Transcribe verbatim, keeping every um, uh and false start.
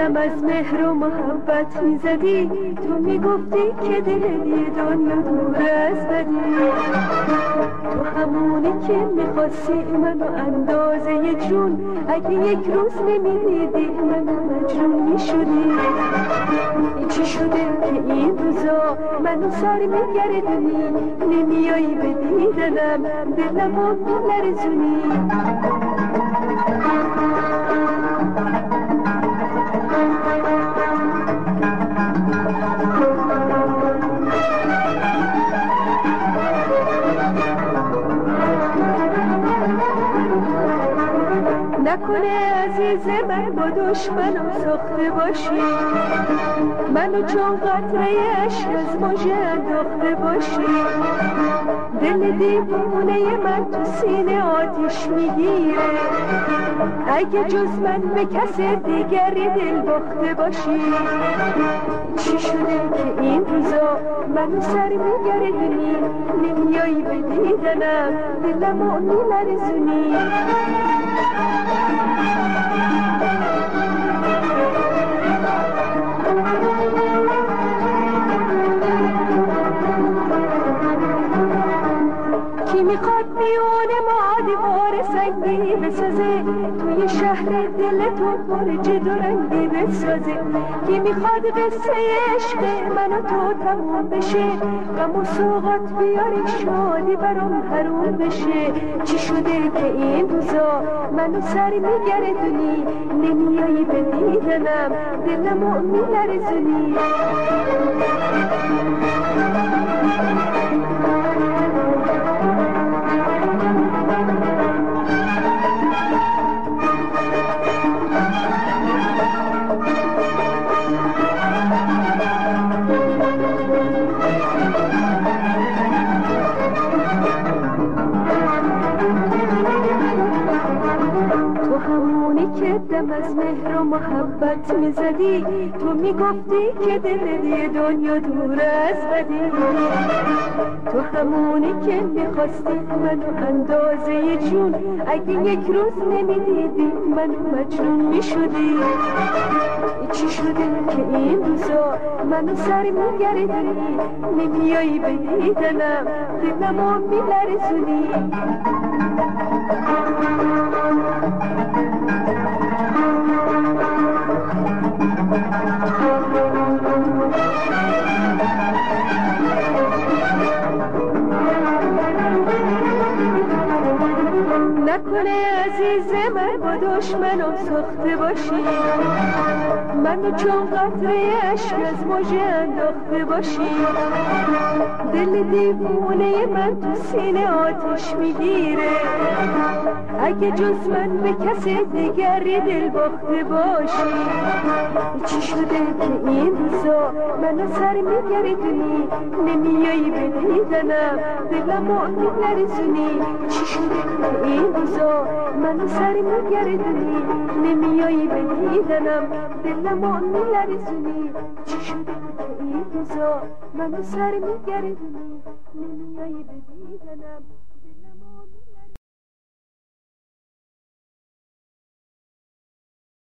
دم از مهر و محبت میزدی، تو میگفتی که دل یه دنیا دور از بدی. تو همونی که میخواستی منو اندازه جون، اگه یک روز نمیدیدی منو مجنون میشدی. چی شده که این روزا منو سر میگردونی، نمیایی به دیدنم دلمو میلرزونی. نکنه عزیز من با دشمنم ساخته باشی، منو چون قطره عشق از مژه انداخته باشی. دل دیوونه من تو سینه آتیش میگیره، اگه جز من به کس دیگری دل باخته باشی. چی شده که این روزا منو سر میگردونی، نمیایی به دیدنم دلمو میلرزونی. کی میخواد میون ما دیوار سنگی بسازه، توی شهر دل تو برج دو رنگی بسازه. کی میخواد قصه عشق من و تو تموم بشه، غم و سوغات بیاره شادی برام حروم بشه. چی شده که این روزا منو سر میگردونی، نمیایی به دیدنم دلمو میلرزونی. که دم از مهر و محبت میزدی، تو میگفتی که دل یه دنیا دور از بدی. تو همونی که میخواستی منو اندازه جون، اگه یک روز نمیدیدی منو مجنون میشدی. چی شده که این روزا منو سر میگردونی، نمیایی به دیدنم دلمو میلرزونی. نکنه عزیز من با دشمنم ساخته باشی، منو چون قطره عشق از مژه انداخته باشی. دل دیوونه من تو سینه آتش میگیره، اگه جز من به کس دیگری دل باخته باشی. چی شده که این روزا منو سر میگردونی، نمیایی به دیدنم دلمو میلرزونی. چی شده که این روزا منو سر میگردونی، نمیایی به دیدنم دلمو میلرزونی. چی شده که این روزا منو سر میگردونی، نمیایی به دیدنم